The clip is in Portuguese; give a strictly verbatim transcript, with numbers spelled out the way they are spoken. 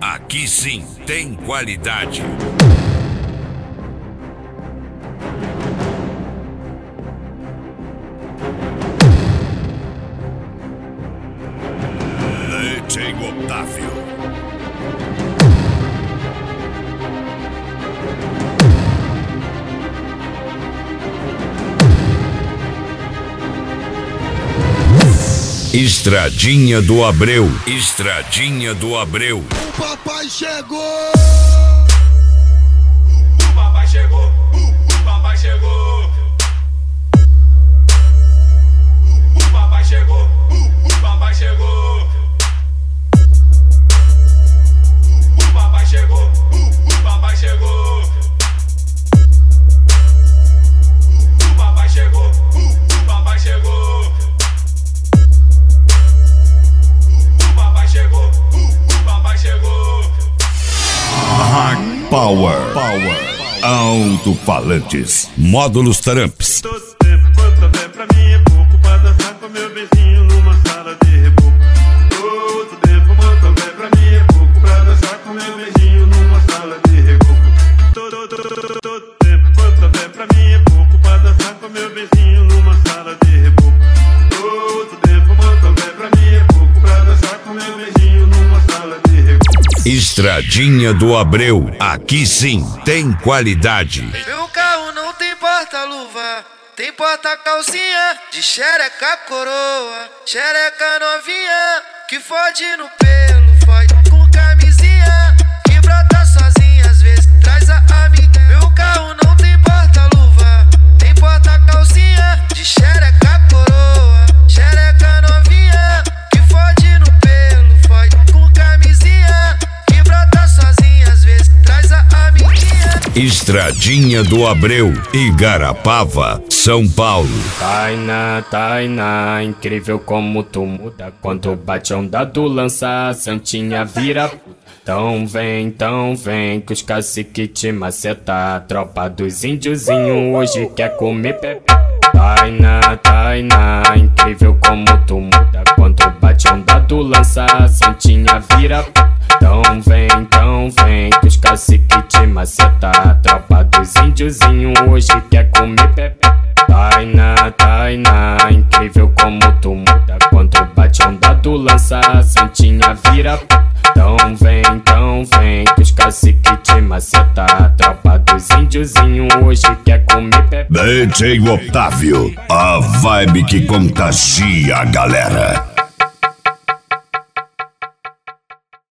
aqui sim tem qualidade. D J Otávio. Estradinha do Abreu, Estradinha do Abreu. O papai chegou! O papai chegou, o papai chegou. O papai chegou, o papai chegou. O papai chegou, o papai chegou. O papai chegou, o papai chegou. Chegou, o papai chegou. High Power, Power, alto-falantes, módulos Tramps. Todo tempo quanto houver pra mim é pouco pra dançar com meu vizinho numa sala de reboco. Todo tempo quanto houver pra mim é pouco pra dançar com meu vizinho numa sala de reboco. Todo, todo, todo, todo tempo quanto houver pra mim é pouco pra dançar com meu vizinho numa sala de reboco. Todo tempo quanto houver pra mim é pouco pra dançar com meu vizinho numa sala de reboco. Estradinha do Abreu, aqui sim tem qualidade. Meu carro não tem porta-luva, tem porta-calcinha de xereca coroa, xereca novinha que fode no pelo, fode com camisinha, que brota sozinha às vezes traz a amiga. Meu carro não tem porta-luva, tem porta-calcinha de xereca coroa, xereca novinha que fode no pelo, fode com camisinha, que brota sozinha às vezes traz a amiguinha. Estradinha do Abreu, Igarapava, São Paulo. Tainá, Tainá, incrível como tu muda quando bate onda do lança, a santinha vira. Então vem, então vem, que os cacique te maceta. Tropa dos índiozinho hoje quer comer pepe. Tainá, Tainá, incrível como tu muda quando bate onda do lança, a santinha vira. Então vem, então vem, que os cacique te maceta. Tropa dos índiozinho hoje quer comer pepe. Tainá, Tainá, incrível como tu muda quando bate onda do lança, a santinha vira. Então vem, então vem, que os cacique te maceta. Tropa dos índiozinho hoje quer comer pepe. D J Otávio, a vibe que contagia a galera.